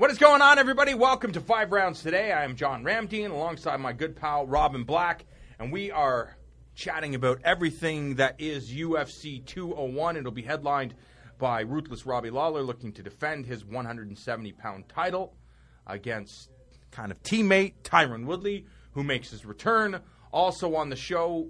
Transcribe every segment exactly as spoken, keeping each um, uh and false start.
What is going on, everybody? Welcome to Five Rounds Today. I am John Ramdeen alongside my good pal Robin Black, and we are chatting about everything that is U F C two oh one. It'll be headlined by Ruthless Robbie Lawler looking to defend his one hundred seventy pound title against kind of teammate Tyron Woodley, who makes his return. Also on the show,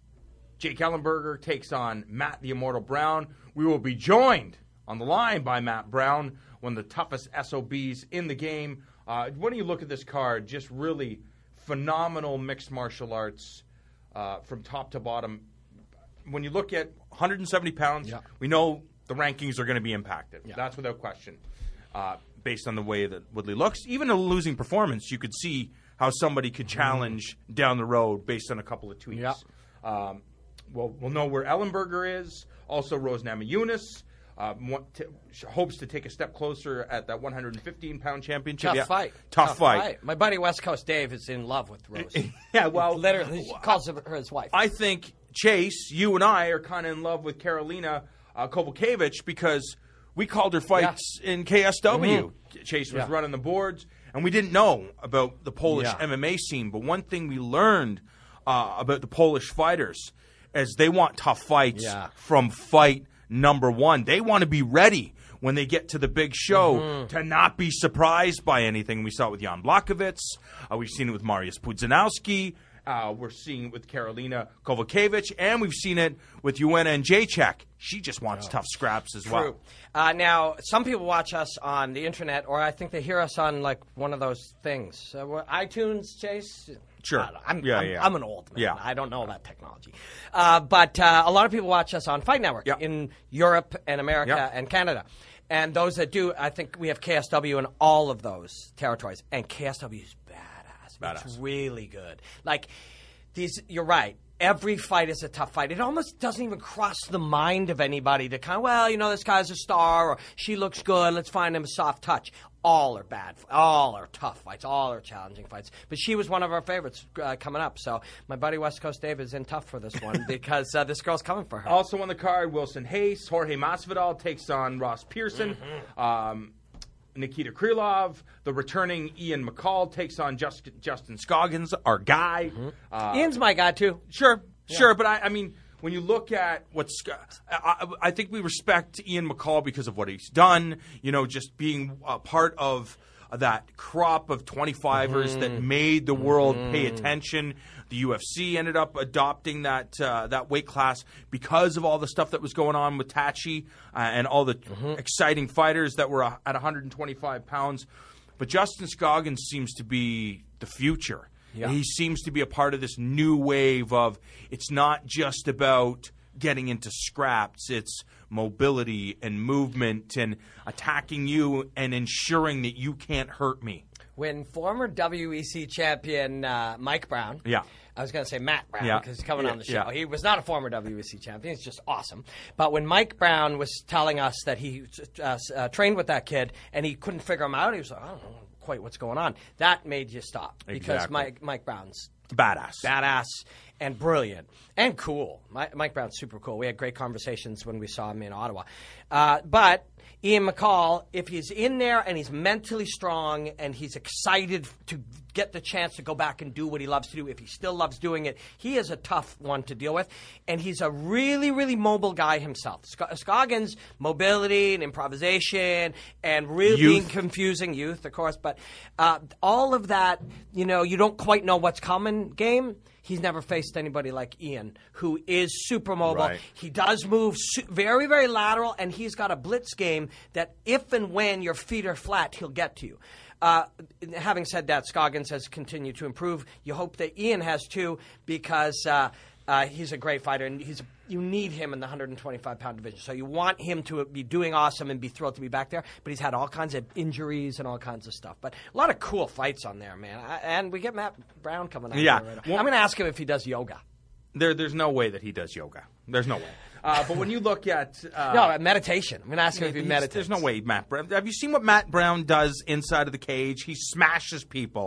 Jake Ellenberger takes on Matt the Immortal Brown. We will be joined on the line by Matt Brown, one of the toughest S O Bs in the game. Uh, when you look at this card, just really phenomenal mixed martial arts uh, from top to bottom. When you look at one hundred seventy pounds, yeah. we know the rankings are going to be impacted. Yeah. That's without question. Uh, based on the way that Woodley looks, even a losing performance, you could see how somebody could challenge mm. down the road based on a couple of tweets. Yeah. Um, we'll, we'll know where Ellenberger is. Also, Rose Namajunas. Uh, t- hopes to take a step closer at that one hundred fifteen pound championship. Tough yeah. fight. Tough, Tough fight. fight. My buddy West Coast Dave is in love with Rose. yeah, well. Literally, she calls her his wife. I think, Chase, you and I are kind of in love with Karolina uh, Kowalkiewicz because we called her fights yeah. in K S W. Mm-hmm. Chase was yeah. running the boards, and we didn't know about the Polish yeah. M M A scene. But one thing we learned uh, about the Polish fighters is they want tough fights yeah. from fight number one. They want to be ready when they get to the big show mm-hmm. to not be surprised by anything. We saw it with Jan Blachowicz. Uh, we've seen it with Mariusz Pudzianowski. Uh, we're seeing it with Karolina Kowalkiewicz. And we've seen it with Joanna Jędrzejczyk. She just wants oh. tough scraps as True. well. Uh, now, some people watch us on the internet, or I think they hear us on, like, one of those things. Uh, what, iTunes, Chase? Sure. I'm, yeah, I'm, yeah. I'm an old man. Yeah. I don't know about technology. Uh, but uh, a lot of people watch us on Fight Network yeah. in Europe and America yeah. and Canada. And those that do, I think we have K S W in all of those territories. And K S W is badass. Badass. It's really good. Like, these, you're right. Every fight is a tough fight. It almost doesn't even cross the mind of anybody to kind of, well, you know, this guy's a star or she looks good. Let's find him a soft touch. All are bad. All are tough fights. All are challenging fights. But she was one of our favorites uh, coming up. So my buddy West Coast Dave is in tough for this one because uh, this girl's coming for her. Also on the card, Wilson Hayes, Jorge Masvidal takes on Ross Pearson. Mm-hmm. Um, Nikita Krylov, the returning Ian McCall, takes on Just, Justin Scoggins, our guy. Mm-hmm. Uh, Ian's my guy, too. Sure, yeah. sure. But, I, I mean, when you look at what's I, I think we respect Ian McCall because of what he's done, you know, just being a part of that crop of twenty-fivers mm-hmm. that made the world mm-hmm. pay attention. The U F C ended up adopting that uh, that weight class because of all the stuff that was going on with Tachi uh, and all the mm-hmm. exciting fighters that were uh, at one hundred twenty-five pounds. But Justin Scoggins seems to be the future. Yeah. He seems to be a part of this new wave of it's not just about getting into scraps. It's mobility and movement and attacking you and ensuring that you can't hurt me. When former W E C champion uh, Mike Brown, yeah. I was going to say Matt Brown yeah. because he's coming yeah. on the show. Yeah. He was not a former W E C champion. He's just awesome. But when Mike Brown was telling us that he uh, uh, trained with that kid and he couldn't figure him out, he was like, I don't know quite what's going on. That made you stop because exactly. Mike, Mike Brown's badass. Badass and brilliant and cool. Mike, Mike Brown's super cool. We had great conversations when we saw him in Ottawa. Uh, but Ian McCall, if he's in there and he's mentally strong and he's excited to get the chance to go back and do what he loves to do, if he still loves doing it, he is a tough one to deal with. And he's a really, really mobile guy himself. Sc- Scoggins, mobility and improvisation and really youth. being confusing youth, of course. But uh, all of that, you know, you don't quite know what's coming game. He's never faced anybody like Ian, who is super mobile. Right. He does move su- very, very lateral, and he's got a blitz game that if and when your feet are flat, he'll get to you. Uh, having said that, Scoggins has continued to improve. You hope that Ian has too, because uh, uh, he's a great fighter, and he's you need him in the one hundred twenty-five pound division. So you want him to be doing awesome and be thrilled to be back there. But he's had all kinds of injuries and all kinds of stuff. But a lot of cool fights on there, man. I, and we get Matt Brown coming out. Yeah. Right well, I'm going to ask him if he does yoga. There, there's no way that he does yoga. There's no way. Uh, but when you look at uh, no meditation, I'm going to ask him if he meditates. There's no way, Matt Brown. Have you seen what Matt Brown does inside of the cage? He smashes people.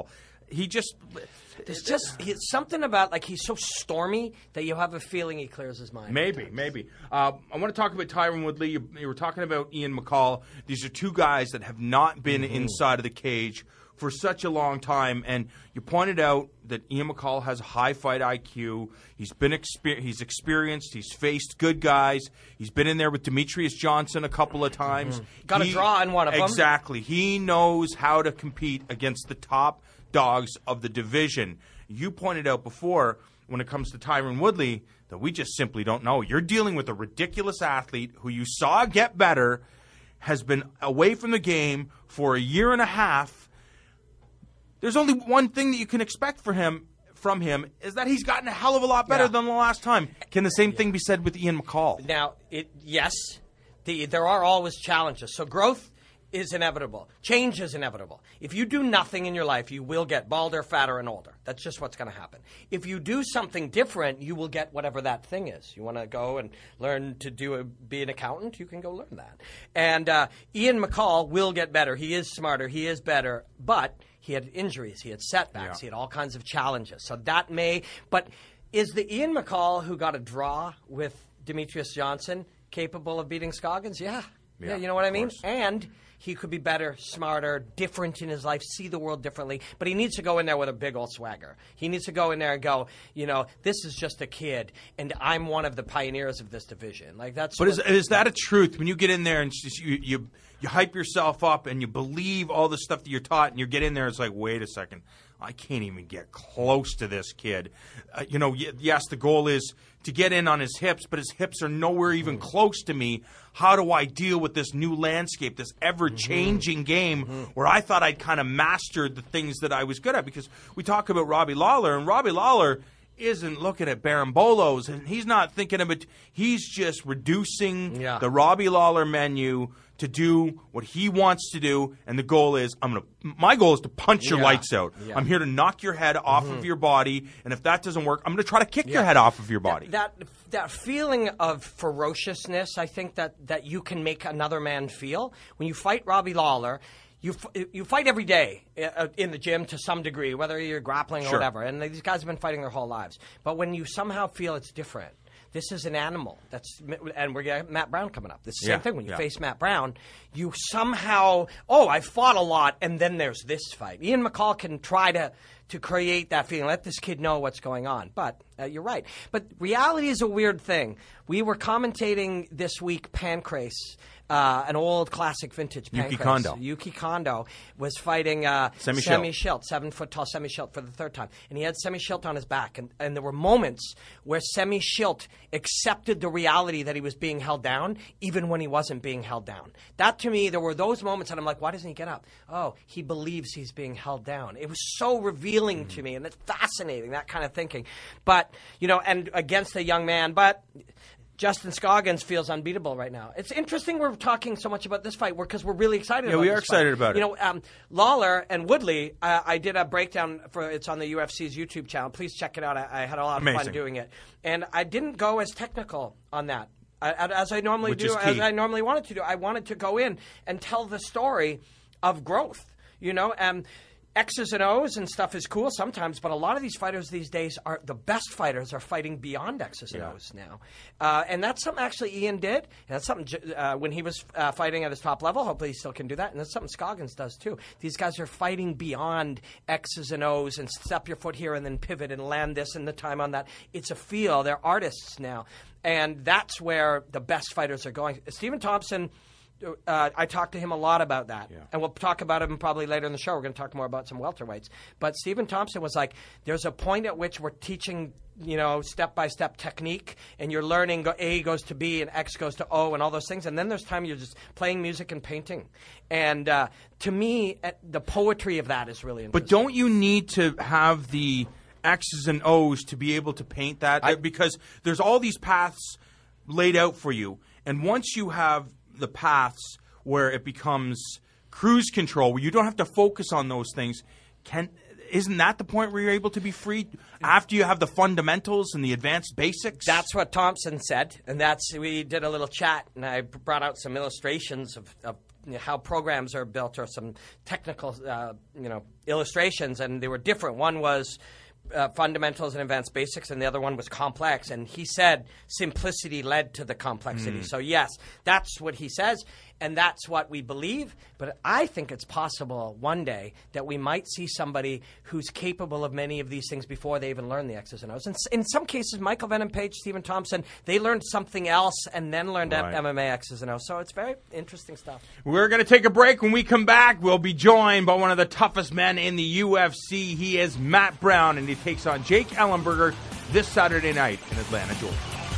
he just. There's just it's something about, like, he's so stormy that you have a feeling he clears his mind. Maybe, maybe. Uh, I want to talk about Tyron Woodley. You, you were talking about Ian McCall. These are two guys that have not been mm-hmm. inside of the cage for such a long time. And you pointed out that Ian McCall has a high fight I Q. He's been exper- he's experienced. He's faced good guys. He's been in there with Demetrius Johnson a couple of times. Mm-hmm. Got a draw in one of them. Exactly. He knows how to compete against the top dogs of the division. You pointed out before, when it comes to Tyron Woodley, that we just simply don't know. You're dealing with a ridiculous athlete who you saw get better, has been away from the game for a year and a half. There's only one thing that you can expect for him from him is that he's gotten a hell of a lot better yeah. than the last time. Can the same yeah. thing be said with Ian McCall? Now, it, yes, the, there are always challenges. So growth is inevitable. Change is inevitable. If you do nothing in your life, you will get balder, fatter, and older. That's just what's going to happen. If you do something different, you will get whatever that thing is. You want to go and learn to do a, be an accountant, you can go learn that. And uh, Ian McCall will get better. He is smarter. He is better. But he had injuries. He had setbacks. Yeah. He had all kinds of challenges. So that may – but is the Ian McCall who got a draw with Demetrius Johnson capable of beating Scoggins? Yeah. Yeah, yeah you know what I mean? Course. And – he could be better, smarter, different in his life, see the world differently. But he needs to go in there with a big old swagger. He needs to go in there and go, you know, this is just a kid, and I'm one of the pioneers of this division. Like that's. But is, is that a truth when you get in there and just, you, you you hype yourself up and you believe all the stuff that you're taught, and you get in there, it's like, wait a second, I can't even get close to this kid. Uh, you know, yes, the goal is to get in on his hips, but his hips are nowhere even close to me. How do I deal with this new landscape, this ever-changing mm-hmm. game mm-hmm. where I thought I'd kind of mastered the things that I was good at? Because we talk about Robbie Lawler, and Robbie Lawler isn't looking at Barambolos, and he's not thinking of it. He's just reducing yeah. the Robbie Lawler menu to do what he wants to do, and the goal is I'm gonna. My goal is to punch your yeah. lights out. Yeah. I'm here to knock your head off mm-hmm. of your body, and if that doesn't work, I'm going to try to kick yeah. your head off of your body. That, that that feeling of ferociousness, I think that that you can make another man feel when you fight Robbie Lawler. You you fight every day in the gym to some degree, whether you're grappling or sure. whatever. And these guys have been fighting their whole lives. But when you somehow feel it's different. This is an animal. That's and we're getting Matt Brown coming up. This is the yeah, same thing. When you yeah. face Matt Brown, you somehow, oh, I fought a lot, and then there's this fight. Ian McCall can try to, to create that feeling, let this kid know what's going on. But uh, you're right. But reality is a weird thing. We were commentating this week Pancrase, uh, an old classic vintage Pancrase. Yuki Kondo. Yuki Kondo was fighting uh, Semi Semi Schilt, seven-foot-tall Semi Schilt for the third time. And he had Semi Schilt on his back. And, and there were moments where Semi Schilt accepted the reality that he was being held down, even when he wasn't being held down. That, to me, there were those moments that I'm like, why doesn't he get up? Oh, he believes he's being held down. It was so revealing mm-hmm. to me, and it's fascinating, that kind of thinking. But, you know, and against a young man, but Justin Scoggins feels unbeatable right now. It's interesting we're talking so much about this fight because we're really excited yeah, about we this are excited fight. about it. You know, um, Lawler and Woodley, uh, I did a breakdown for it's on the U F C's YouTube channel. Please check it out. I, I had a lot of Amazing. fun doing it. And I didn't go as technical on that. I, as I normally Which do, is as key. I normally wanted to do. I wanted to go in and tell the story of growth, you know, and X's and O's and stuff is cool sometimes, but a lot of these fighters these days are the best fighters are fighting beyond X's and yeah. O's now, uh, and that's something actually Ian did. And that's something uh, when he was uh, fighting at his top level. Hopefully, he still can do that, and that's something Scoggins does too. These guys are fighting beyond X's and O's and step your foot here and then pivot and land this and the time on that. It's a feel. They're artists now, and that's where the best fighters are going. Stephen Thompson. Uh, I talked to him a lot about that, yeah. and we'll talk about him probably later in the show. We're going to talk more about some welterweights. But Stephen Thompson was like, there's a point at which we're teaching, you know, step-by-step technique, and you're learning A goes to B and X goes to O and all those things, and then there's time you're just playing music and painting. And uh, to me, the poetry of that is really interesting. But don't you need to have the X's and O's to be able to paint that? I, because there's all these paths laid out for you, and once you have the paths where it becomes cruise control, where you don't have to focus on those things, can isn't that the point where you're able to be free after you have the fundamentals and the advanced basics? That's what Thompson said, and that's we did a little chat, and I brought out some illustrations of, of how programs are built or some technical, uh, you know, illustrations, and they were different. One was uh, fundamentals and advanced basics, and the other one was complex. And he said simplicity led to the complexity. Mm. So yes, that's what he says, and that's what we believe. But I think it's possible one day that we might see somebody who's capable of many of these things before they even learn the X's and O's. And in some cases, Michael Venom Page, Stephen Thompson, they learned something else and then learned right. M M A X's and O's. So it's very interesting stuff. We're going to take a break. When we come back, we'll be joined by one of the toughest men in the U F C. He is Matt Brown, and he takes on Jake Ellenberger this Saturday night in Atlanta, Georgia.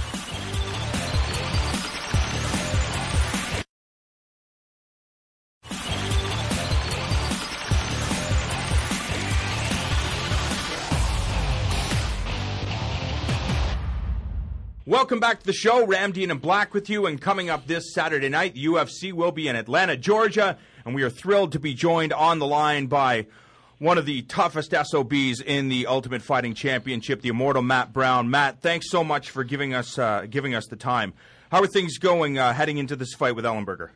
Welcome back to the show. Ramdean and Black with you, and coming up this Saturday night, the U F C will be in Atlanta, Georgia, and we are thrilled to be joined on the line by one of the toughest S O Bs in the Ultimate Fighting Championship, the immortal Matt Brown. Matt, thanks so much for giving us uh, giving us the time. How are things going uh, heading into this fight with Ellenberger?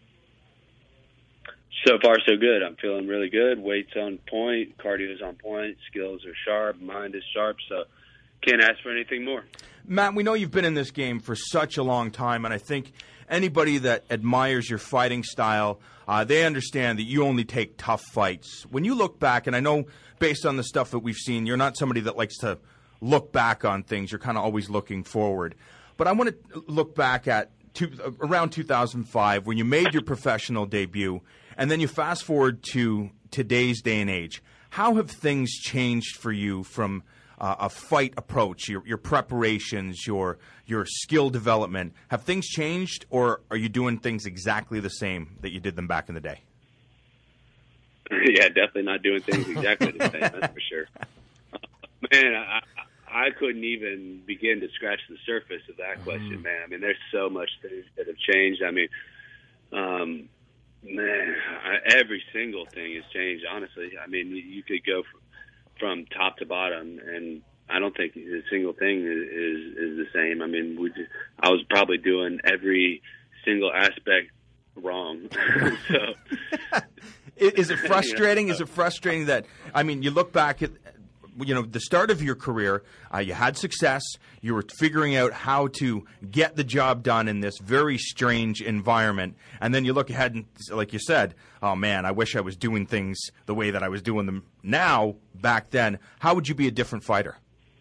So far, so good. I'm feeling really good. Weight's on point, cardio's on point, skills are sharp, mind is sharp, so can't ask for anything more. Matt, we know you've been in this game for such a long time, and I think anybody that admires your fighting style, uh, they understand that you only take tough fights. When you look back, and I know based on the stuff that we've seen, you're not somebody that likes to look back on things. You're kind of always looking forward. But I want to look back at two, around two thousand five when you made your professional debut, and then you fast forward to today's day and age. How have things changed for you from Uh, a fight approach, your your preparations, your your skill development? Have things changed, or are you doing things exactly the same that you did them back in the day? Yeah, definitely not doing things exactly the same, that's for sure. Uh, man, I, I couldn't even begin to scratch the surface of that question, mm-hmm. man. I mean, there's so much things that have changed. I mean, um, man, I, every single thing has changed, honestly. I mean, you could go from from top to bottom, and I don't think a single thing is, is, is the same. I mean, we just, I was probably doing every single aspect wrong. so, is it frustrating? You know, is it frustrating that, I mean, you look back at, you know, the start of your career, uh, you had success, you were figuring out how to get the job done in this very strange environment, and then you look ahead and, like you said, oh man, I wish I was doing things the way that I was doing them now, back then. How would you be a different fighter?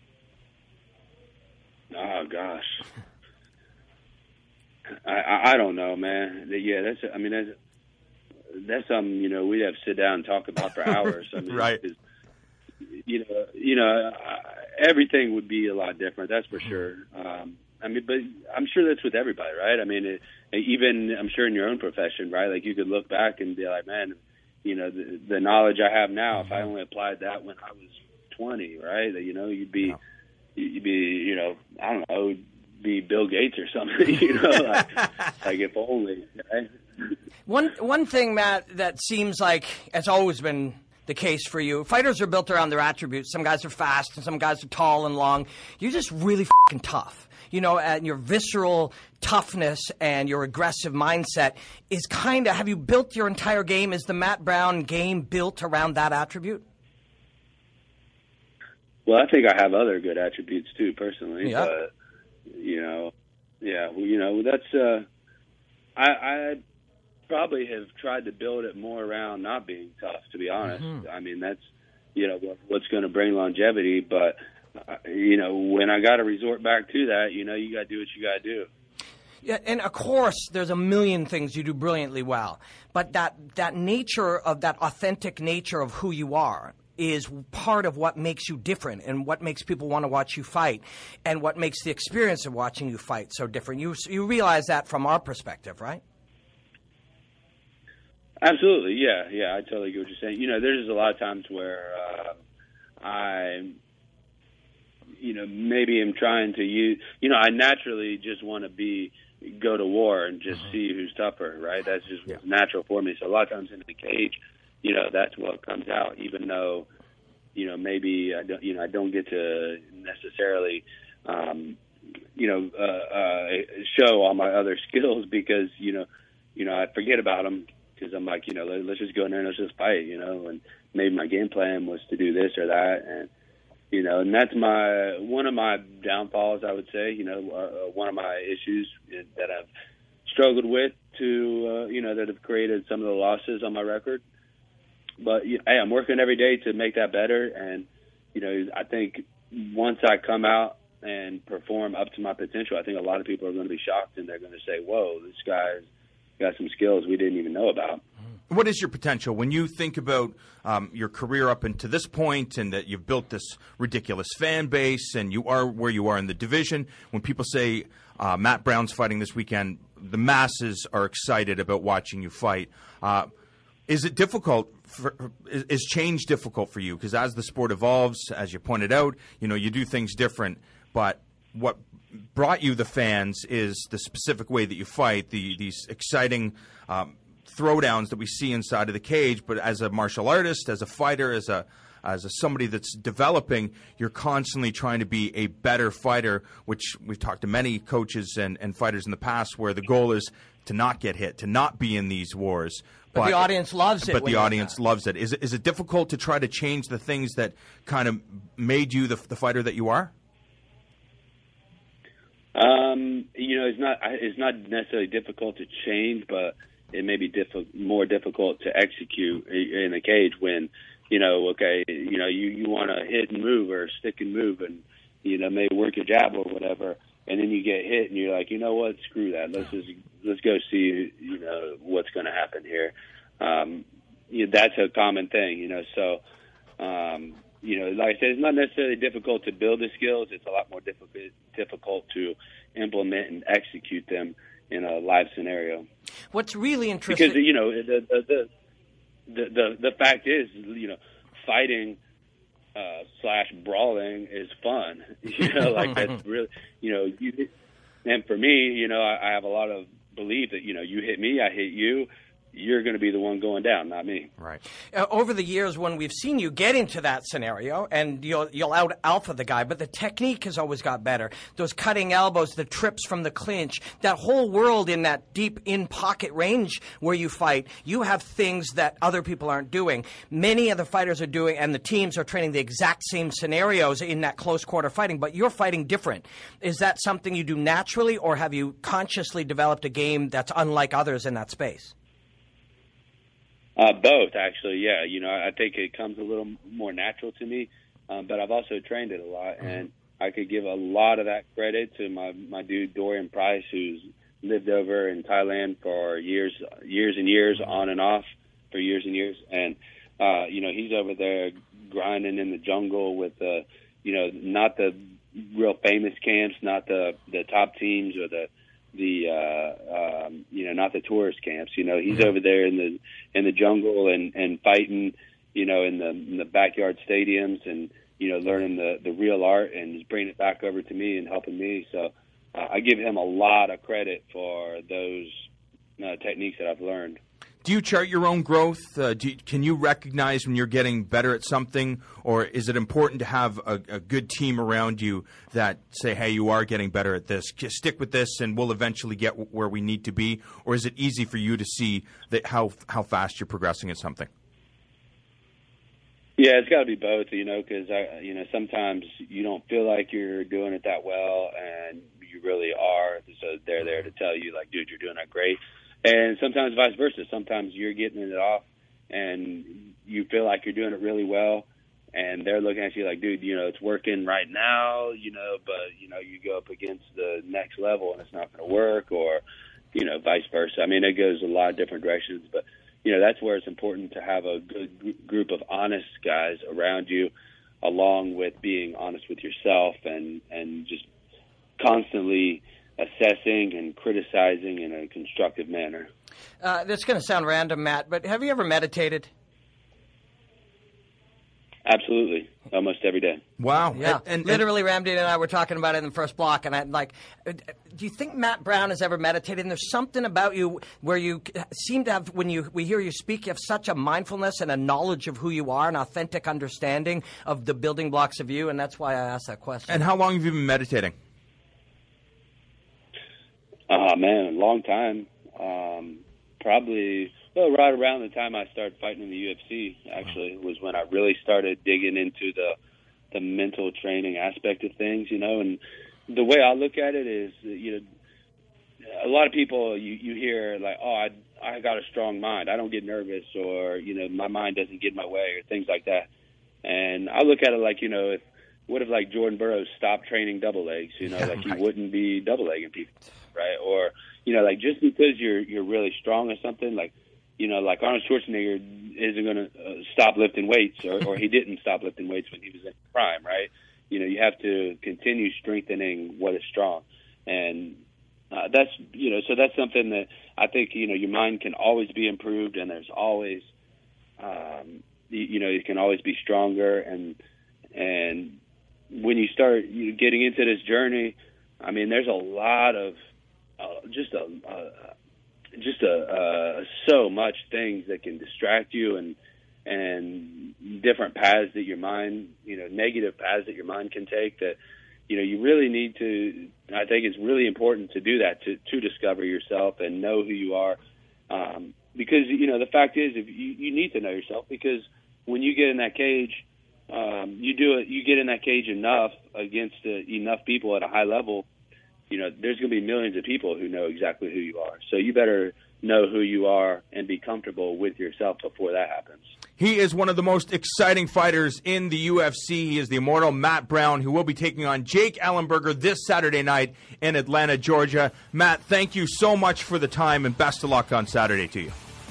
Oh gosh. I, I, I don't know, man. Yeah, that's, I mean, that's, that's something, you know, we'd have to sit down and talk about for hours. I mean, right. You know, you know, everything would be a lot different. That's for sure. Um, I mean, but I'm sure that's with everybody, right? I mean, it, even I'm sure in your own profession, right? Like you could look back and be like, man, you know, the, the knowledge I have now, if I only applied that when I was twenty, right? That, you know, you'd be, yeah. you'd be, you know, I don't know, be Bill Gates or something, you know, like, like if only. Right? One one thing, Matt, that seems like it's always been the case for you. Fighters are built around their attributes. Some guys are fast and some guys are tall and long. You're just really fucking tough. You know, and your visceral toughness and your aggressive mindset is kind of, have you built your entire game? Is the Matt Brown game built around that attribute? Well, I think I have other good attributes too, personally. Yeah. But, you know, yeah, well, you know, that's, uh, I, I, probably have tried to build it more around not being tough, to be honest. Mm-hmm. I mean, that's, you know, what, what's going to bring longevity. But, uh, you know, when I got to resort back to that, you know, you got to do what you got to do. Yeah, and of course, there's a million things you do brilliantly well. But that, that nature of that authentic nature of who you are is part of what makes you different and what makes people want to watch you fight and what makes the experience of watching you fight so different. You, you realize that from our perspective, right? Absolutely, yeah, yeah, I totally get what you're saying. You know, there's a lot of times where uh, I, you know, maybe am trying to use, you know, I naturally just want to be, go to war and just mm-hmm. see who's tougher, right? That's just yeah. natural for me. So a lot of times in the cage, you know, that's what comes out, even though, you know, maybe I don't, you know, I don't get to necessarily, um, you know, uh, uh, show all my other skills because, you know, you know, I forget about them because I'm like, you know, let, let's just go in there and let's just fight, you know. And maybe my game plan was to do this or that, and you know, and that's my one of my downfalls, I would say. You know, uh, one of my issues that I've struggled with to, uh, you know, that have created some of the losses on my record. But hey, I'm working every day to make that better, and you know, I think once I come out and perform up to my potential, I think a lot of people are going to be shocked, and they're going to say, "Whoa, this guy's got some skills we didn't even know about." What is your potential when you think about um, your career up until this point, and that you've built this ridiculous fan base, and you are where you are in the division? When people say uh, Matt Brown's fighting this weekend, the masses are excited about watching you fight. Uh, is it difficult? For, is, is change difficult for you? Because as the sport evolves, as you pointed out, you know, you do things different. But what brought you the fans is the specific way that you fight, the these exciting um, throwdowns that we see inside of the cage. But as a martial artist, as a fighter, as a as a somebody that's developing, you're constantly trying to be a better fighter, which we've talked to many coaches and, and fighters in the past where the goal is to not get hit, to not be in these wars. But, but the audience loves it. But the audience loves it. Is, it. is it difficult to try to change the things that kind of made you the, the fighter that you are? Um, you know, it's not it's not necessarily difficult to change, but it may be diffi- more difficult to execute in a cage when, you know, okay, you know, you, you want to hit and move or stick and move and, you know, maybe work your jab or whatever, and then you get hit and you're like, you know what, screw that. Let's just let's go see, you know, what's going to happen here. Um, you know, that's a common thing, you know. So, um, you know, like I said, it's not necessarily difficult to build the skills. It's a lot more difficult difficult to implement and execute them in a live scenario. What's really interesting, because you know, the the the the, the, the fact is, you know, fighting uh, slash brawling is fun. You know, like that's really, you know, you, and for me, you know, I, I have a lot of belief that, you know, you hit me, I hit you, you're going to be the one going down, not me. Right. Uh, over the years, when we've seen you get into that scenario, and you'll you'll out alpha the guy, but the technique has always got better. Those cutting elbows, the trips from the clinch, that whole world in that deep in pocket range where you fight, you have things that other people aren't doing. Many of the fighters are doing, and the teams are training the exact same scenarios in that close quarter fighting, but you're fighting different. Is that something you do naturally, or have you consciously developed a game that's unlike others in that space? Uh, both, actually, yeah. You know, I think it comes a little more natural to me, um, but I've also trained it a lot, and I could give a lot of that credit to my, my dude Dorian Price, who's lived over in Thailand for years, years and years, on and off for years and years, and uh, you know, he's over there grinding in the jungle with the, you know, not the real famous camps, not the the top teams or the the uh um you know, not the tourist camps. You know, he's over there in the in the jungle and and fighting, you know, in the in the backyard stadiums, and you know, learning the the real art, and he's bringing it back over to me and helping me. So uh, I give him a lot of credit for those uh, techniques that I've learned. Do you chart your own growth? Uh, do you, can you recognize when you're getting better at something, or is it important to have a, a good team around you that say, hey, you are getting better at this, just stick with this and we'll eventually get w- where we need to be? Or is it easy for you to see that how how fast you're progressing at something? Yeah, it's got to be both, you know, because, you know, sometimes you don't feel like you're doing it that well, and you really are. So they're there to tell you, like, dude, you're doing that great. And sometimes vice versa. Sometimes you're getting it off and you feel like you're doing it really well, and they're looking at you like, dude, you know, it's working right now, you know, but, you know, you go up against the next level and it's not going to work, or, you know, vice versa. I mean, it goes a lot of different directions, but, you know, that's where it's important to have a good group of honest guys around you, along with being honest with yourself and, and just constantly assessing and criticizing in a constructive manner. Uh, that's going to sound random, Matt, but have you ever meditated? Absolutely. Almost every day. Wow. Yeah. And, and, Literally, Ramdean and I were talking about it in the first block, and I'm like, do you think Matt Brown has ever meditated? And there's something about you where you seem to have, when you we hear you speak, you have such a mindfulness and a knowledge of who you are, an authentic understanding of the building blocks of you, and that's why I asked that question. And how long have you been meditating? Uh, man, a long time. Um, probably, Well, right around the time I started fighting in the U F C, actually, was when I really started digging into the the mental training aspect of things, you know. And the way I look at it is, you know, a lot of people you you hear like, oh, I I got a strong mind, I don't get nervous, or you know, my mind doesn't get in my way, or things like that. And I look at it like, you know, if what if like Jordan Burroughs stopped training double legs, you know, yeah, like right. he wouldn't be double legging people, right? Or you know, like just because you're you're really strong or something, like you know, like Arnold Schwarzenegger isn't going to uh, stop lifting weights, or, or he didn't stop lifting weights when he was in prime, right? You know, you have to continue strengthening what is strong, and uh, that's you know, so that's something that I think you know your mind can always be improved, and there's always, um, you, you know, it can always be stronger, and and when you start you know, getting into this journey, I mean, there's a lot of uh, just a. a just a, uh, so much things that can distract you, and and different paths that your mind, you know, negative paths that your mind can take, that, you know, you really need to, I think it's really important to do that, to, to discover yourself and know who you are. Um, because, you know, the fact is, if you, you need to know yourself, because when you get in that cage, um, you do it, you get in that cage enough against uh, enough people at a high level, you know, there's going to be millions of people who know exactly who you are. So you better know who you are and be comfortable with yourself before that happens. He is one of the most exciting fighters in the U F C. He is the immortal Matt Brown, who will be taking on Jake Ellenberger this Saturday night in Atlanta, Georgia. Matt, thank you so much for the time, and best of luck on Saturday to you.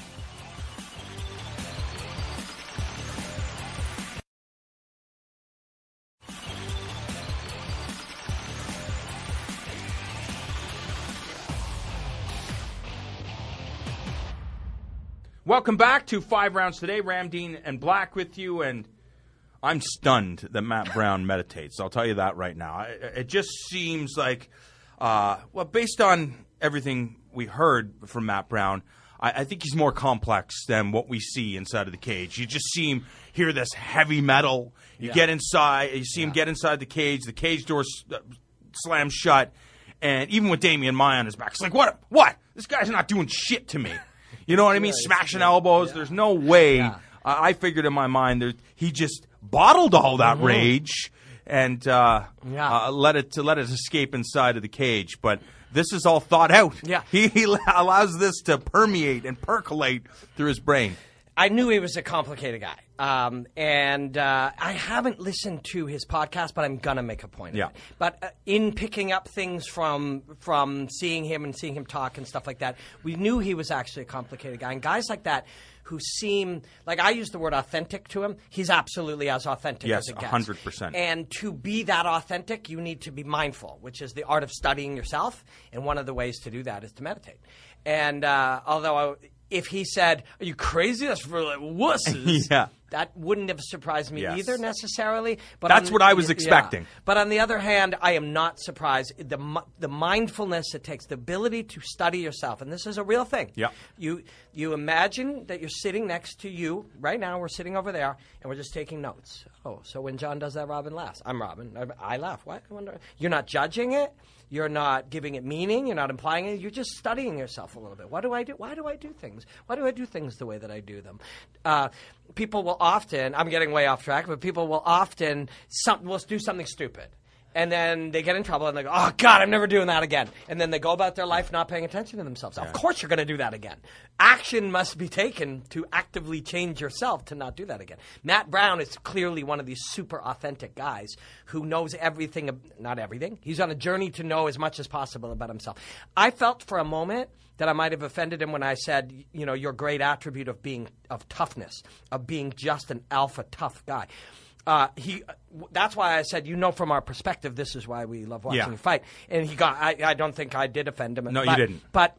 Welcome back to Five Rounds Today. Ramdean and Black with you, and I'm stunned that Matt Brown meditates. I'll tell you that right now. It just seems like, uh, well, based on everything we heard from Matt Brown, I, I think he's more complex than what we see inside of the cage. You just see him hear this heavy metal. You Yeah. get inside, you see him Yeah. get inside the cage. The cage door s- slams shut, and even with Damian Maia on his back, it's like, what? What? This guy's not doing shit to me. You know what I mean? Yeah, Smashing yeah. elbows. Yeah. There's no way. Yeah. I I figured in my mind that he just bottled all that Mm-hmm. rage and uh, Yeah. uh, let it to let it escape inside of the cage. But this is all thought out. Yeah. He, he allows this to permeate and percolate through his brain. I knew he was a complicated guy. Um, and uh, I haven't listened to his podcast, but I'm going to make a point Yeah. of it. But uh, in picking up things from from seeing him and seeing him talk and stuff like that, we knew he was actually a complicated guy. And guys like that who seem, like I use the word authentic to him, he's absolutely as authentic Yes, as it gets. one hundred percent. And to be that authentic, you need to be mindful, which is the art of studying yourself. And one of the ways to do that is to meditate. And uh, although I, if he said, "Are you crazy? That's for like wusses," Yeah. that wouldn't have surprised me Yes. either necessarily. But That's on- what I was yeah. expecting. But on the other hand, I am not surprised. The mi- the mindfulness it takes, the ability to study yourself, and this is a real thing. Yeah. You you imagine that you're sitting next to you right now. We're sitting over there, and we're just taking notes. Oh, so when John does that, Robin laughs. I'm Robin. I, I laugh. What? I wonder. You're not judging it. You're not giving it meaning. You're not implying it. You're just studying yourself a little bit. What do I do? Why do I do things? Why do I do things the way that I do them? Uh, people will often, I'm getting way off track, but people will often some, will do something stupid. And then they get in trouble and they go, oh, God, I'm never doing that again. And then they go about their life not paying attention to themselves. Of course you're going to do that again. Action must be taken to actively change yourself to not do that again. Matt Brown is clearly one of these super authentic guys who knows everything, not everything. He's on a journey to know as much as possible about himself. I felt for a moment that I might have offended him when I said, you know, your great attribute of being, of toughness, of being just an alpha tough guy. Uh, he. That's why I said, you know, from our perspective, this is why we love watching Yeah. you fight. And he got. I, I don't think I did offend him. No, you but, didn't. But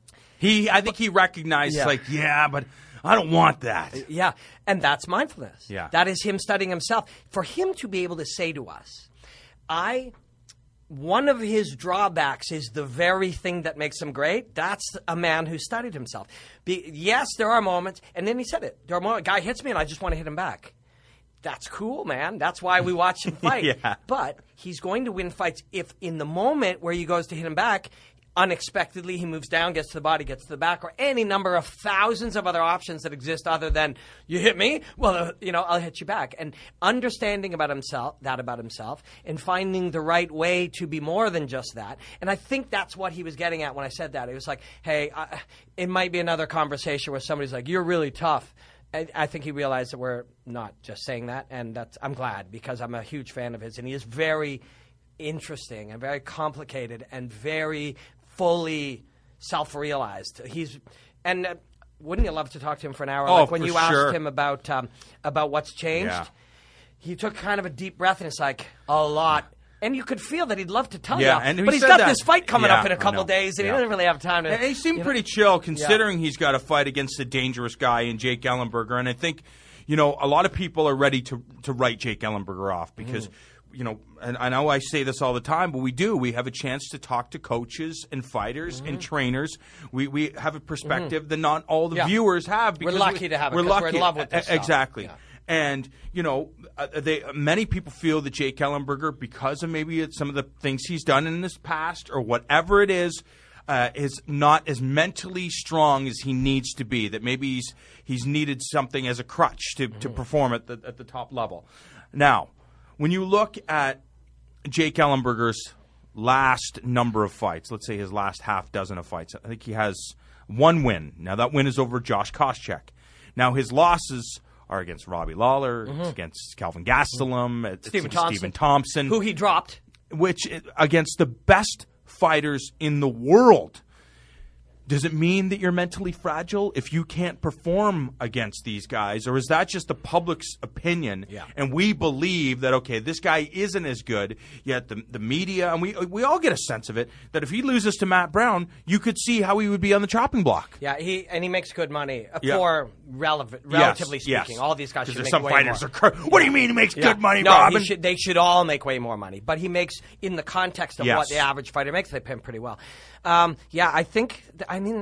He, I think he recognized, Yeah. like, yeah, but I don't want that. yeah, and that's mindfulness. Yeah. That is him studying himself. For him to be able to say to us, I. One of his drawbacks is the very thing that makes him great. That's a man who studied himself. Be, yes, there are moments, and then he said it. There are moments, a guy hits me, and I just want to hit him back. That's cool, man. That's why we watch him fight. Yeah. But he's going to win fights if in the moment where he goes to hit him back, unexpectedly he moves down, gets to the body, gets to the back, or any number of thousands of other options that exist other than you hit me, well, uh, you know, I'll hit you back. And understanding about himself, that about himself, and finding the right way to be more than just that. And I think that's what he was getting at when I said that. It was like, hey, I, it might be another conversation where somebody's like, you're really tough. I, I think he realized that we're not just saying that, and that's, I'm glad, because I'm a huge fan of his, and he is very interesting and very complicated and very fully self-realized. He's and uh, wouldn't you love to talk to him for an hour? Oh, like when for you sure. asked him about um, about what's changed, Yeah. he took kind of a deep breath and it's like a lot. And you could feel that he'd love to tell Yeah, you, and he but he's said got that. this fight coming Yeah, up in a I couple know. days, and Yeah. he doesn't really have time to. And he seemed you know. pretty chill, considering he's got to fight against a dangerous guy in Jake Ellenberger. And I think, you know, a lot of people are ready to to write Jake Ellenberger off because, mm. you know, and I know I say this all the time, but we do. We have a chance to talk to coaches and fighters mm-hmm. and trainers. We we have a perspective mm-hmm. that not all the yeah. viewers have. Because we're lucky we, to have it. We're lucky. We're in love with this stuff. Exactly. Yeah. And, you know, uh, they many people feel that Jake Ellenberger, because of maybe it's some of the things he's done in this past or whatever it is, uh, is not as mentally strong as he needs to be, that maybe he's he's needed something as a crutch to, mm-hmm. to perform at the, at the top level. Now, when you look at Jake Ellenberger's last number of fights, let's say his last half dozen of fights, I think he has one win. Now, that win is over Josh Koscheck. Now, his losses are against Robbie Lawler, mm-hmm. it's against Calvin Gastelum, it's Stephen against Thompson. Stephen Thompson. Who he dropped. Which, against the best fighters in the world. Does it mean that you're mentally fragile if you can't perform against these guys? Or is that just the public's opinion? Yeah. And we believe that, okay, this guy isn't as good, yet the the media, and we we all get a sense of it, that if he loses to Matt Brown, you could see how he would be on the chopping block. Yeah, he and he makes good money uh, Yeah. for relevant, relatively Yes, speaking. yes. All these guys should Because make some way fighters more. are cur- What do you mean he makes Yeah. good money, no, Robin? he should, they should all make way more money. But he makes, in the context of Yes. what the average fighter makes, they pay him pretty well. Um, yeah, I think, I mean,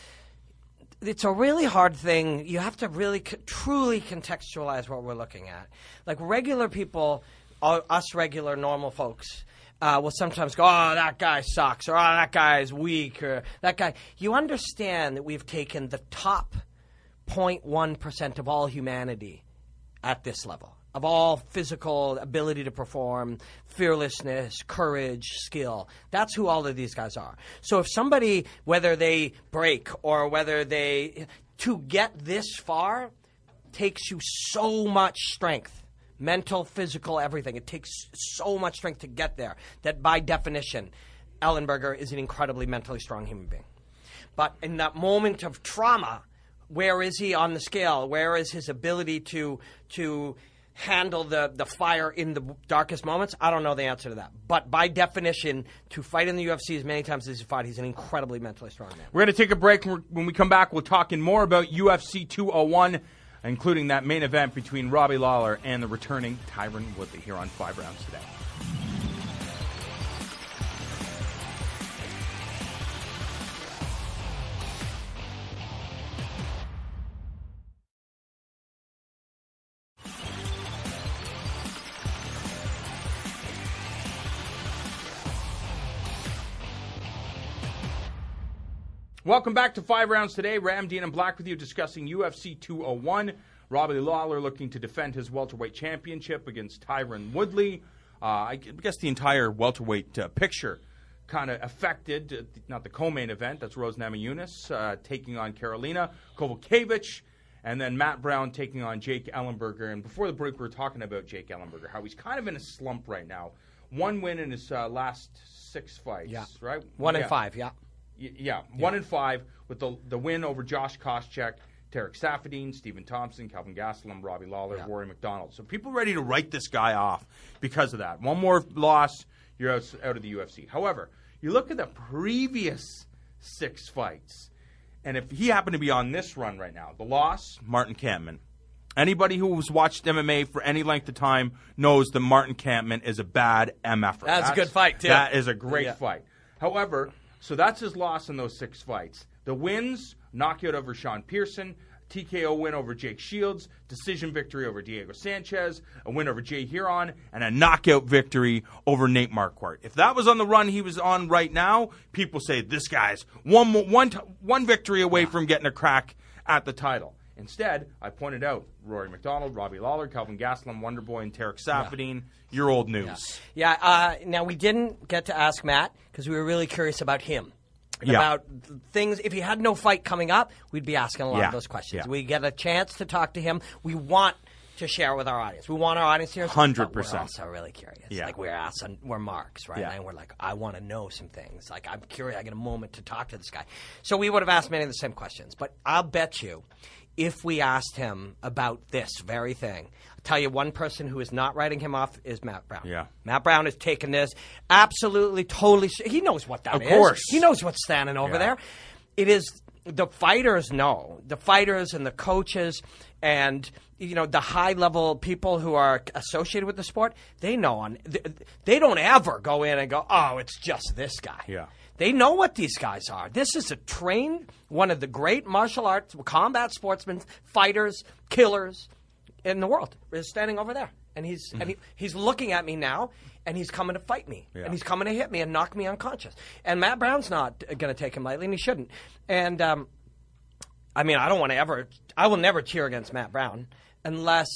it's a really hard thing. You have to really co- truly contextualize what we're looking at. Like regular people, uh, us regular normal folks, uh, will sometimes go, oh, that guy sucks, or oh, that guy is weak, or that guy. You understand that we've taken the top zero point one percent of all humanity at this level, of all physical ability to perform, fearlessness, courage, skill. That's who all of these guys are. So if somebody, whether they break or whether they, to get this far, takes you so much strength, mental, physical, everything. It takes so much strength to get there that by definition, Ellenberger is an incredibly mentally strong human being. But in that moment of trauma, where is he on the scale? Where is his ability to to handle the, the fire in the darkest moments? I don't know the answer to that. But by definition, to fight in the U F C as many times as he's fought, he's an incredibly mentally strong man. We're going to take a break. When we come back, we'll talk in more about U F C two oh one, including that main event between Robbie Lawler and the returning Tyron Woodley here on Five Rounds Today. Welcome back to Five Rounds Today. Ram, Dean, and Black with you discussing U F C two oh one. Robbie Lawler looking to defend his welterweight championship against Tyron Woodley. Uh, I guess the entire welterweight uh, picture kind of affected, uh, not the co-main event, that's Rose Namajunas uh, taking on Karolina Kowalkiewicz, and then Matt Brown taking on Jake Ellenberger. And before the break, we were talking about Jake Ellenberger, how he's kind of in a slump right now. One win in his uh, last six fights, Yeah. right? One yeah. and five, yeah. Y- Yeah, one and five with the the win over Josh Koscheck, Tarek Safadine, Stephen Thompson, Calvin Gastelum, Robbie Lawler, Yeah. Rory McDonald. So people ready to write this guy off because of that. One more loss, you're out, out of the U F C. However, you look at the previous six fights, and if he happened to be on this run right now, the loss, Martin Kampmann. Anybody who has watched M M A for any length of time knows that Martin Kampmann is a bad M F-er. That's a good fight, too. That is a great Yeah. fight. However, so that's his loss in those six fights. The wins, knockout over Sean Pearson, T K O win over Jake Shields, decision victory over Diego Sanchez, a win over Jay Huron, and a knockout victory over Nate Marquardt. If that was on the run he was on right now, people say this guy's one mo- one t- one victory away from getting a crack at the title. Instead, I pointed out Rory McDonald, Robbie Lawler, Kelvin Gastelum, Wonderboy, and Tarek Safadine. Yeah. Your old news. Yeah, yeah uh, now we didn't get to ask Matt because we were really curious about him. Yeah. About things, if he had no fight coming up, we'd be asking a lot yeah. of those questions. Yeah. We get a chance to talk to him. We want to share with our audience. We want our audience here. one hundred percent. We're also really curious. Yeah. Like we're asking, we're marks, right? Yeah. And we're like, I want to know some things. Like I'm curious. I get a moment to talk to this guy. So we would have asked many of the same questions. But I'll bet you, if we asked him about this very thing, I'll tell you one person who is not writing him off is Matt Brown. Yeah. Matt Brown has taken this absolutely, totally. He knows what that of is. Of course. He knows what's standing over yeah. there. It is the fighters know. The fighters and the coaches and, you know, the high-level people who are associated with the sport, they know. On, they don't ever go in and go, oh, it's just this guy. Yeah. They know what these guys are. This is a trained, one of the great martial arts, combat sportsmen, fighters, killers in the world is standing over there. And he's mm-hmm. and he, he's looking at me now, and he's coming to fight me. Yeah. And he's coming to hit me and knock me unconscious. And Matt Brown's not going to take him lightly, and he shouldn't. And, um, I mean, I don't want to ever – I will never cheer against Matt Brown unless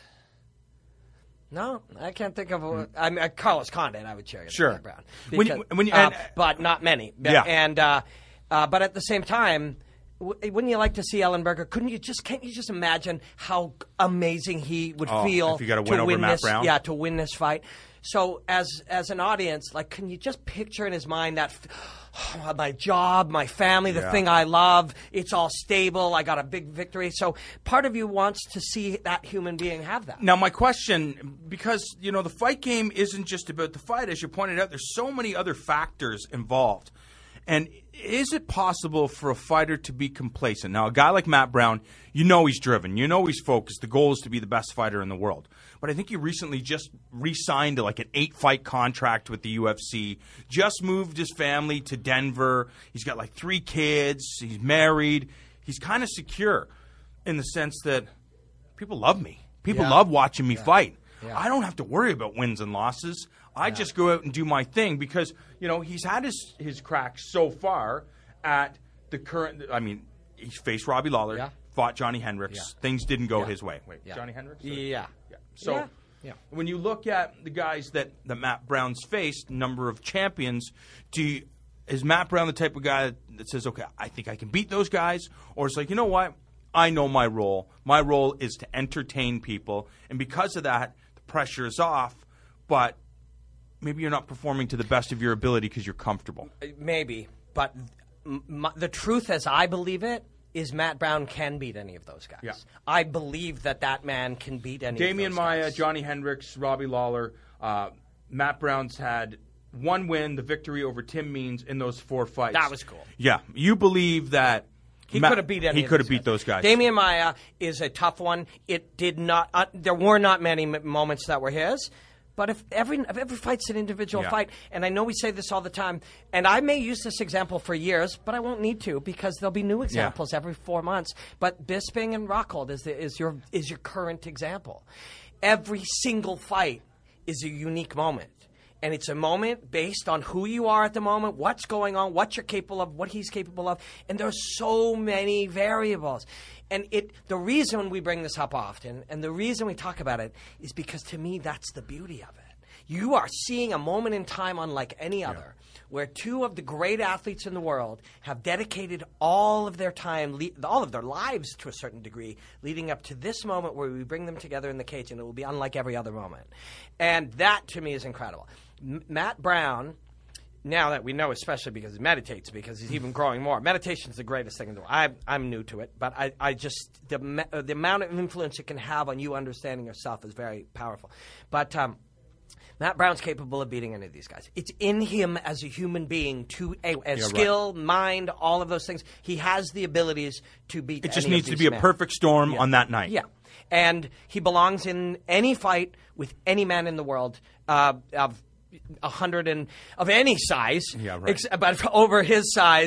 – No, I can't think of. A, I mean, uh, Carlos Condit, I would cheer against sure. Matt Brown, Because, because, when, when you, uh, and, but not many. Yeah. And uh, uh, but at the same time, w- wouldn't you like to see Ellenberger? Couldn't you just? Can't you just imagine how amazing he would oh, feel if you got to to win over win Matt this? Brown? Yeah, to win this fight. So as as an audience, like, can you just picture in his mind that? Oh, my job, my family, the yeah. thing I love, it's all stable, I got a big victory. So part of you wants to see that human being have that. Now, my question, because, you know, the fight game isn't just about the fight. As you pointed out, there's so many other factors involved. And is it possible for a fighter to be complacent? Now, a guy like Matt Brown, you know he's driven. You know he's focused. The goal is to be the best fighter in the world. But I think he recently just re-signed like an eight-fight contract with the U F C, just moved his family to Denver. He's got like three kids. He's married. He's kind of secure in the sense that people love me. People Yeah. love watching me Yeah. fight. Yeah. I don't have to worry about wins and losses. I yeah. just go out and do my thing because, you know, he's had his, his cracks so far at the current – I mean, he faced Robbie Lawler, Yeah. fought Johnny Hendricks. Yeah. Things didn't go Yeah. his way. Wait, Yeah. Johnny Hendricks? Or? Yeah. yeah. So Yeah. Yeah. when you look at the guys that, that Matt Brown's faced, number of champions, do you, is Matt Brown the type of guy that says, okay, I think I can beat those guys? Or it's like, you know what? I know my role. My role is to entertain people. And because of that, the pressure is off. But maybe you're not performing to the best of your ability because you're comfortable. Maybe. But m- the truth as I believe it is Matt Brown can beat any of those guys. Yeah. I believe that that man can beat any Damian of those Maia, guys. Johnny Hendricks, Robbie Lawler, uh, Matt Brown's had one win, the victory over Tim Means in those four fights. That was cool. Yeah. You believe that He Matt, could have beat any He of could those have beat guys. those guys. Damian Maia is a tough one. It did not uh, there were not many m- moments that were his. But if every if every fight's an individual Yeah. fight, and I know we say this all the time, and I may use this example for years, but I won't need to because there'll be new examples every four months. But Bisping and Rockhold is the, is your is your current example. Every single fight is a unique moment. And it's a moment based on who you are at the moment, what's going on, what you're capable of, what he's capable of. And there's so many variables. And it the reason we bring this up often and the reason we talk about it is because to me that's the beauty of it. You are seeing a moment in time unlike any other where two of the great athletes in the world have dedicated all of their time, le- all of their lives to a certain degree, leading up to this moment where we bring them together in the cage, and it will be unlike every other moment. And that, to me, is incredible. M- Matt Brown, now that we know, especially because he meditates, because he's even growing more. Meditation is the greatest thing in the world. I, I'm new to it, but I, I just the, me- uh, the amount of influence it can have on you understanding yourself is very powerful. But um, Matt Brown's capable of beating any of these guys. It's in him as a human being to a, a Yeah, skill, right. mind, all of those things. He has the abilities to beat. It just any needs of to these be men. a perfect storm Yeah. on that night. Yeah, and he belongs in any fight with any man in the world uh, of a hundred and of any size. Yeah, right. Ex- but over his size,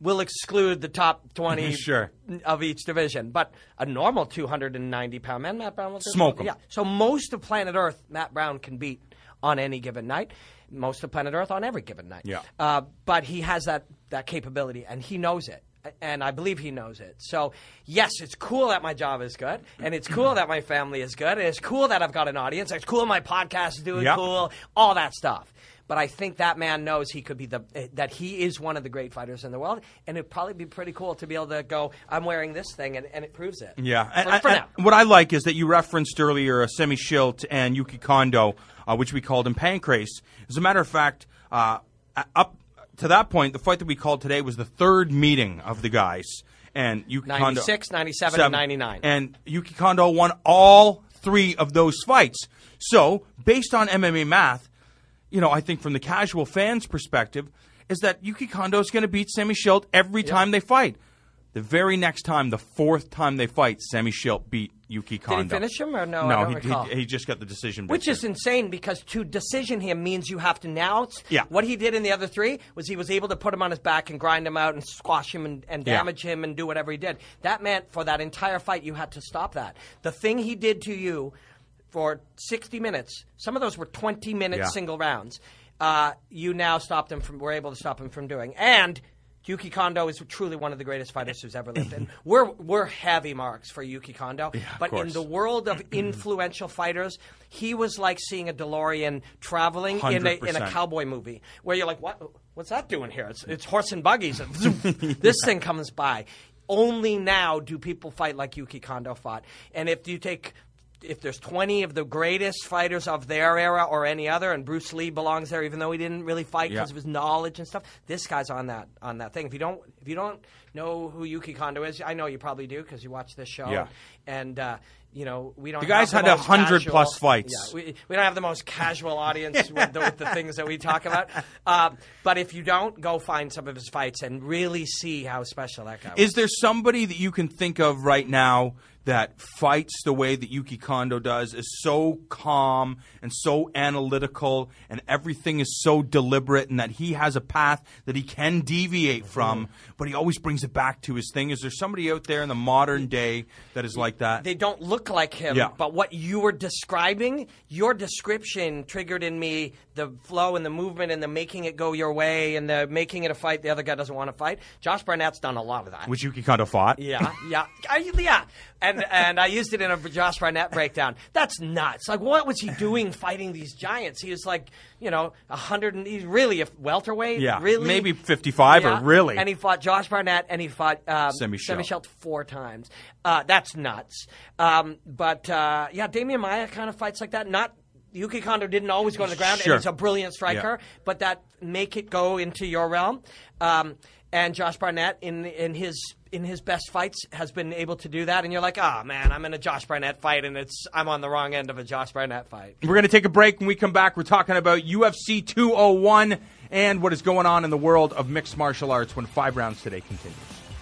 we'll exclude the top twenty Sure. of each division. But a normal two hundred ninety pound man, Matt Brown will Smoke him. Yeah. So most of planet Earth, Matt Brown can beat on any given night. Most of planet Earth on every given night. Yeah. Uh, but he has that, that capability, and he knows it. And I believe he knows it. So, yes, it's cool that my job is good, and it's cool that my family is good, and it's cool that I've got an audience. It's cool my podcast is doing Yep. cool, all that stuff. But I think that man knows he could be the that he is one of the great fighters in the world, and it'd probably be pretty cool to be able to go, I'm wearing this thing, and, and it proves it. Yeah. For, And, for and now. what I like is that you referenced earlier uh, Semi Schilt and Yuki Kondo, uh, which we called him Pancrase. As a matter of fact, uh, up to that point, the fight that we called today was the third meeting of the guys. And Yuki Kondo. ninety-six, ninety-seven, and ninety-nine. And Yuki Kondo won all three of those fights. So, based on M M A math, you know, I think from the casual fans' perspective, is that Yuki Kondo is going to beat Semi Schilt every time they fight. The very next time, the fourth time they fight, Semi Schilt beat Yuki Kondo. Did he finish him or no? No, I don't he, recall. he, he just got the decision. Which victory. is insane because to decision him means you have to now. Yeah. What he did in the other three was he was able to put him on his back and grind him out and squash him and, and Yeah. damage him and do whatever he did. That meant for that entire fight you had to stop that. The thing he did to you for sixty minutes, some of those were twenty minute Yeah. single rounds, uh, you now stopped him from, were able to stop him from doing. And Yuki Kondo is truly one of the greatest fighters who's ever lived. And we're we're heavy marks for Yuki Kondo. Yeah, of but in course. the world of influential fighters, he was like seeing a DeLorean traveling in a, in a one hundred percent. cowboy movie, where you're like, what? What's that doing here? It's, it's horse and buggies. And zoom, this thing comes by. Only now do people fight like Yuki Kondo fought. And if you take... If there's twenty of the greatest fighters of their era or any other, and Bruce Lee belongs there, even though he didn't really fight because Yeah. of his knowledge and stuff, this guy's on that on that thing. If you don't, if you don't know who Yuki Kondo is, I know you probably do because you watch this show. Yeah. And uh, you know we don't. The guy's have had the a most hundred casual- plus fights. Yeah, we, we don't have the most casual audience with, the, with the things that we talk about. Uh, but if you don't, go find some of his fights and really see how special that guy was. Is there somebody that you can think of right now that fights the way that Yuki Kondo does, is so calm and so analytical, and everything is so deliberate, and that he has a path that he can deviate from, but he always brings it back to his thing? Is there somebody out there in the modern day that is like that? They don't look like him, Yeah. but what you were describing, your description triggered in me the flow and the movement and the making it go your way and the making it a fight the other guy doesn't want to fight. Josh Barnett's done a lot of that. Which Yuki Kondo fought? Yeah, yeah, I, yeah, and and I used it in a Josh Barnett breakdown. That's nuts. Like, what was he doing fighting these giants? He was like, you know, a hundred and he's really a welterweight. Yeah, really, maybe fifty-five Yeah. or really. And he fought Josh Barnett and he fought um, Semi Schilt. Schilt four times. Uh, that's nuts. Um, but uh, yeah, Damian Maia kind of fights like that. Not. Yuki Kondo didn't always go to the ground, Sure. and he's a brilliant striker, Yeah. but that make it go into your realm. Um, and Josh Barnett, in in his in his best fights, has been able to do that. And you're like, oh, man, I'm in a Josh Barnett fight, and it's I'm on the wrong end of a Josh Barnett fight. We're going to take a break. When we come back, we're talking about U F C two oh one and what is going on in the world of mixed martial arts when Five Rounds Today continues.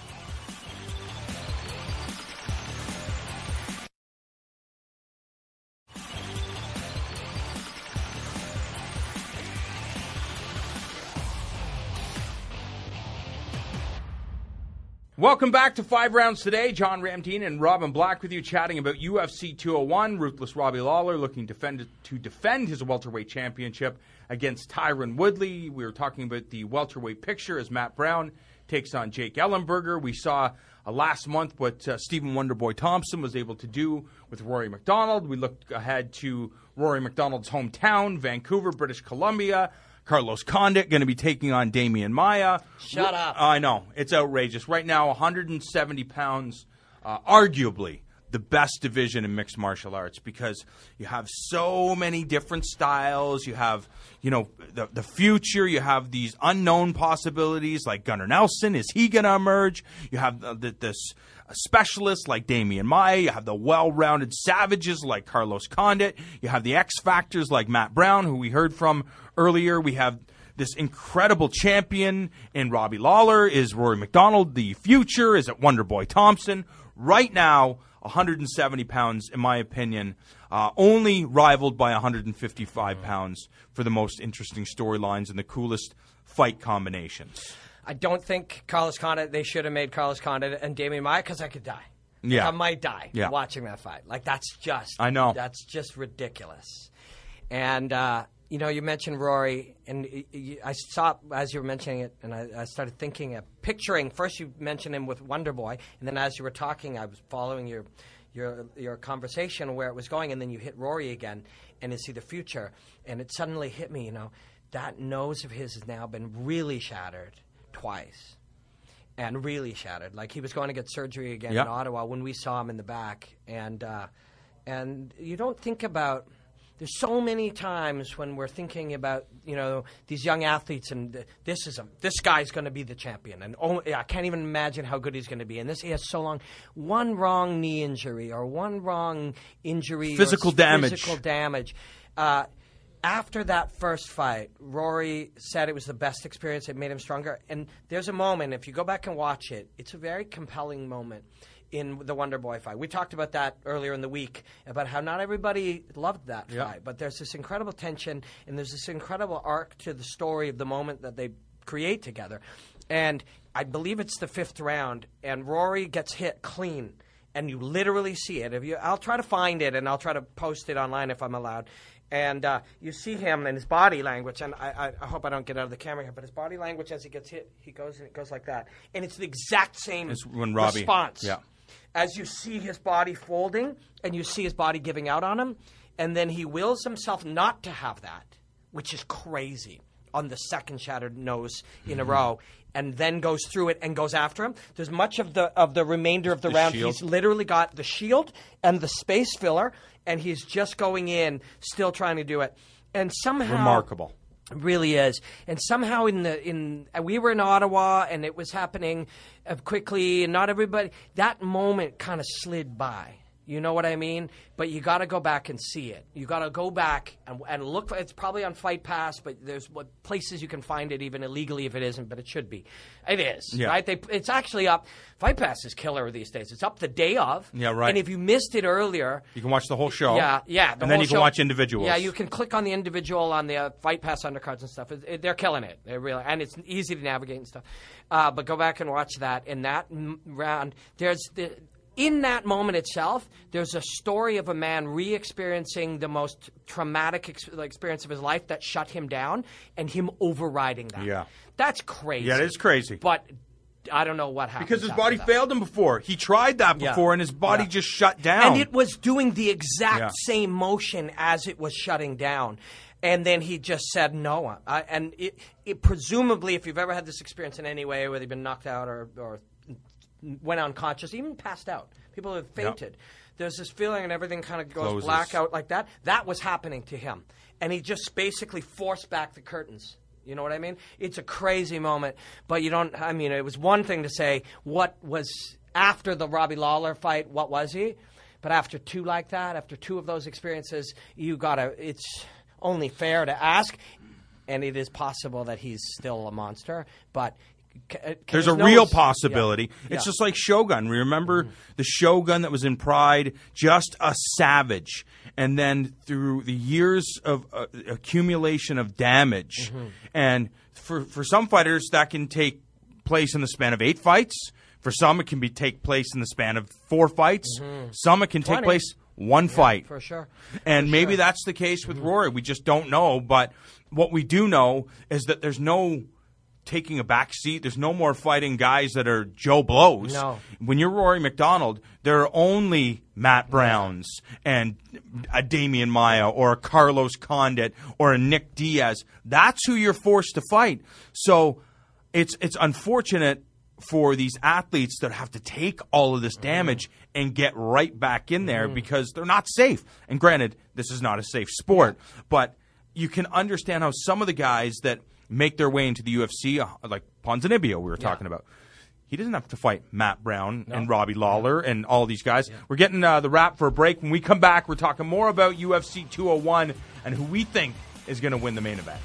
Welcome back to Five Rounds Today. John Ramdeen and Robin Black with you, chatting about U F C two oh one. Ruthless Robbie Lawler looking defend, to defend his welterweight championship against Tyron Woodley. We were talking about the welterweight picture as Matt Brown takes on Jake Ellenberger. We saw uh, last month what uh, Stephen Wonderboy Thompson was able to do with Rory McDonald. We looked ahead to Rory McDonald's hometown, Vancouver, British Columbia. Carlos Condit going to be taking on Damian Maia. Shut up. I know. It's outrageous. Right now, one hundred seventy pounds, uh, arguably the best division in mixed martial arts, because you have so many different styles. You have, you know, the, the future. You have these unknown possibilities like Gunnar Nelson. Is he going to emerge? You have the, the, this specialists like Damian Maia. You have the well-rounded savages like Carlos Condit. You have the X-factors like Matt Brown, who we heard from earlier. We have this incredible champion in Robbie Lawler. Is Rory McDonald the future? Is it Wonderboy Thompson? Right now, one hundred seventy pounds, in my opinion, uh, only rivaled by one hundred fifty-five pounds for the most interesting storylines and the coolest fight combinations. I don't think Carlos Condit, they should have made Carlos Condit and Damian Maia because I could die. Yeah. Like, I might die yeah. watching that fight. Like, that's just, I know. That's just ridiculous. And, uh, you know, you mentioned Rory, and I saw as you were mentioning it, and I, I started thinking, of picturing. First, you mentioned him with Wonder Boy, and then as you were talking, I was following your your your conversation where it was going, and then you hit Rory again, and you see the future, and it suddenly hit me. You know, that nose of his has now been really shattered twice, and really shattered. Like he was going to get surgery again yep. in Ottawa when we saw him in the back, and uh, and you don't think about. There's so many times when we're thinking about, you know, these young athletes and th- this is a, this guy's going to be the champion. And oh, I can't even imagine how good he's going to be. And this he has so long. One wrong knee injury or one wrong injury. Physical or damage. Physical damage. Uh, after that first fight, Rory said it was the best experience. It made him stronger. And there's a moment, if you go back and watch it, it's a very compelling moment. In the Wonder Boy fight. We talked about that earlier in the week, about how not everybody loved that yep. fight, but there's this incredible tension and there's this incredible arc to the story of the moment that they create together. And I believe it's the fifth round, and Rory gets hit clean, and you literally see it. If you, I'll try to find it, and I'll try to post it online if I'm allowed. And uh, you see him and his body language, and I, I, I hope I don't get out of the camera here, but his body language as he gets hit, he goes and it goes like that. And it's the exact same it's when Robbie, response. Yeah. As you see his body folding and you see his body giving out on him, and then he wills himself not to have that, which is crazy, on the second shattered nose in mm-hmm. a row, and then goes through it and goes after him. There's much of the of the remainder of the, the round. Shield. He's literally got the shield and the space filler, and he's just going in, still trying to do it. And somehow... Remarkable. Really is, and somehow in the in uh, we were in Ottawa, and it was happening uh, quickly, and not everybody. That moment kind of slid by. You know what I mean? But you got to go back and see it. You got to go back and, and look. For, it's probably on Fight Pass, but there's what places you can find it, even illegally if it isn't. But it should be. It is, yeah. right? They, it's actually up. Fight Pass is killer these days. It's up the day of. Yeah, right. And if you missed it earlier, you can watch the whole show. Yeah, yeah. The and then whole you can show. watch individuals. Yeah, you can click on the individual on the uh, Fight Pass undercards and stuff. It, it, they're killing it. They're really, and it's easy to navigate and stuff. Uh, but go back and watch that. In that m- round, there's the. In that moment itself, there's a story of a man re-experiencing the most traumatic ex- experience of his life that shut him down, and him overriding that. Yeah. That's crazy. Yeah, it is crazy. But I don't know what happened. Because his body that. failed him before. He tried that before, yeah. and his body yeah. just shut down. And it was doing the exact yeah. same motion as it was shutting down. And then he just said no. Uh, and it, it presumably, if you've ever had this experience in any way, whether you've been knocked out or, or went unconscious, even passed out. People have fainted. Yep. There's this feeling and everything kind of goes Closes. black out like that. That was happening to him. And he just basically forced back the curtains. You know what I mean? It's a crazy moment. But you don't, I mean, it was one thing to say what was after the Robbie Lawler fight, what was he? But after two like that, after two of those experiences, you gotta, it's only fair to ask. And it is possible that he's still a monster. But Can There's a real possibility. Yeah. It's yeah. just like Shogun. Remember mm-hmm. the Shogun that was in Pride? Just a savage. And then through the years of uh, accumulation of damage, mm-hmm. and for, for some fighters, that can take place in the span of eight fights. For some, it can be take place in the span of four fights. Mm-hmm. Some, it can twenty. take place one yeah, fight. For sure. And for maybe sure. that's the case with mm-hmm. Rory. We just don't know. But what we do know is that there's no taking a back seat. There's no more fighting guys that are Joe Blows. No. When you're Rory MacDonald, there are only Matt Browns and a Damian Maia or a Carlos Condit or a Nick Diaz. That's who you're forced to fight. So it's it's unfortunate for these athletes that have to take all of this damage mm. and get right back in there mm. because they're not safe. And granted, this is not a safe sport, yeah. but you can understand how some of the guys that make their way into the U F C, uh, like Ponzinibbio we were yeah. talking about. He doesn't have to fight Matt Brown no. and Robbie Lawler yeah. and all these guys. Yeah. We're getting uh, the wrap for a break. When we come back, we're talking more about U F C two oh one and who we think is going to win the main event.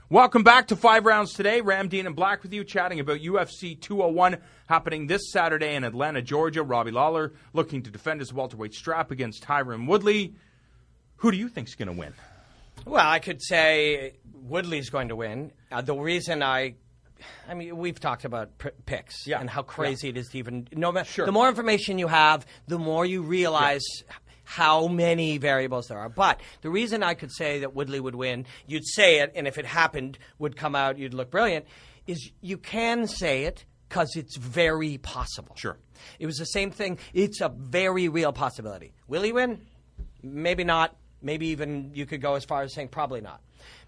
Welcome back to Five Rounds Today. Ramdean and Black with you, chatting about U F C two oh one happening this Saturday in Atlanta, Georgia. Robbie Lawler looking to defend his welterweight strap against Tyron Woodley. Who do you think's going to win? Well, I could say Woodley's going to win. Uh, the reason I... I mean, we've talked about p- picks yeah. and how crazy yeah. it is to even... No, sure. The more information you have, the more you realize... Yeah. how many variables there are. But the reason I could say that Woodley would win, you'd say it, and if it happened, would come out, you'd look brilliant, is you can say it because it's very possible. Sure. It was the same thing. It's a very real possibility. Will he win? Maybe not. Maybe even you could go as far as saying probably not.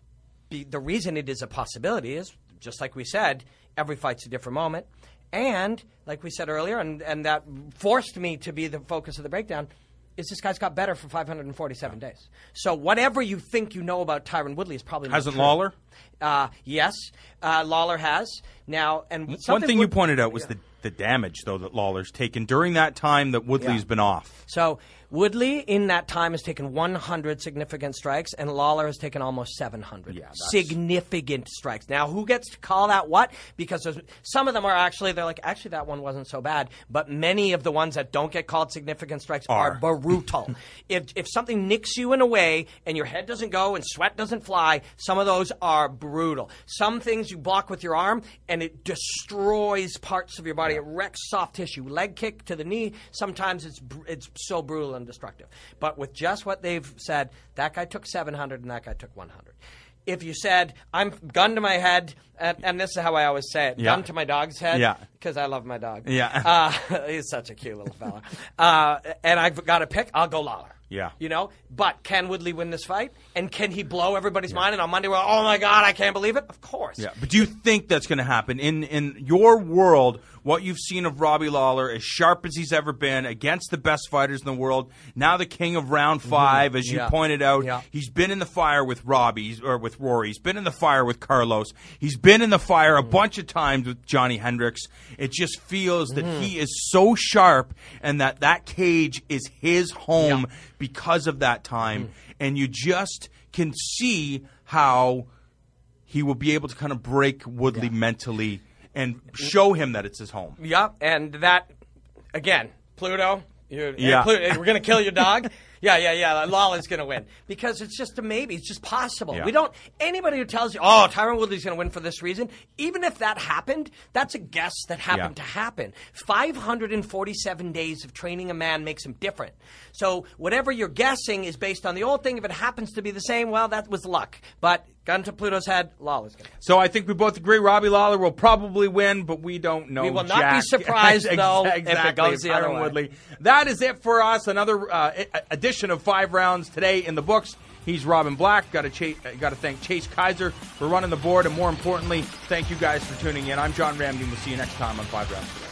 Be, the reason it is a possibility is, just like we said, every fight's a different moment. And, like we said earlier, and, and that forced me to be the focus of the breakdown, is this guy's got better for five hundred forty-seven yeah. days. So whatever you think you know about Tyron Woodley is probably not Hasn't true. Lawler? Uh, yes, uh, Lawler has. Now, and one thing would, you pointed out was yeah. the, the damage, though, that Lawler's taken during that time that Woodley's yeah. been off. So Woodley, in that time, has taken one hundred significant strikes, and Lawler has taken almost seven hundred yeah, significant strikes. Now, who gets to call that what? Because there's, some of them are actually, they're like, actually, that one wasn't so bad. But many of the ones that don't get called significant strikes are, are brutal. if, if something nicks you in a way and your head doesn't go and sweat doesn't fly, some of those are brutal. Some things you block with your arm, and it destroys parts of your body. It wrecks soft tissue. Leg kick to the knee, sometimes it's it's so brutal and destructive. But with just what they've said, that guy took seven hundred and that guy took one hundred. If you said, I'm gun to my head, and, and this is how I always say it, yeah. gun to my dog's head, yeah. because I love my dog. Yeah. Uh, he's such a cute little fella. uh, and I've got to pick, I'll go Lawler. Yeah. You know? But can Woodley win this fight? And can he blow everybody's yeah. mind? And on Monday, we're like, oh my God, I can't believe it? Of course. Yeah. But do you think that's going to happen? In in your world, what you've seen of Robbie Lawler, as sharp as he's ever been, against the best fighters in the world, now the king of round five, mm-hmm. as you yeah. pointed out, yeah. he's been in the fire with Robbie, or with Rory. He's been in the fire with Carlos. He's been in the fire a mm-hmm. bunch of times with Johnny Hendricks. It just feels that mm-hmm. he is so sharp, and that that cage is his home yeah. because of that time. Mm-hmm. And you just can see how he will be able to kind of break Woodley yeah. mentally and show him that it's his home. Yep, and that, again, Pluto, you, yeah. Pluto, we're going to kill your dog? Yeah, yeah, yeah, Lawler's going to win. Because it's just a maybe. It's just possible. Yeah. We don't, anybody who tells you, oh, Tyron Woodley's going to win for this reason, even if that happened, that's a guess that happened yeah. to happen. five hundred forty-seven days of training a man makes him different. So whatever you're guessing is based on the old thing. If it happens to be the same, well, that was luck. But gun to Pluto's head, Lawler's going to win. So I think we both agree Robbie Lawler will probably win, but we don't know. We will not Jack. be surprised, though, exactly, if it goes the other Tyron way. Woodley. That is it for us. Another uh, edition of Five Rounds Today in the books. He's Robin Black. Got to cha- got to thank Chase Kaiser for running the board, and more importantly, thank you guys for tuning in. I'm John Ramdean. We'll see you next time on Five Rounds Today.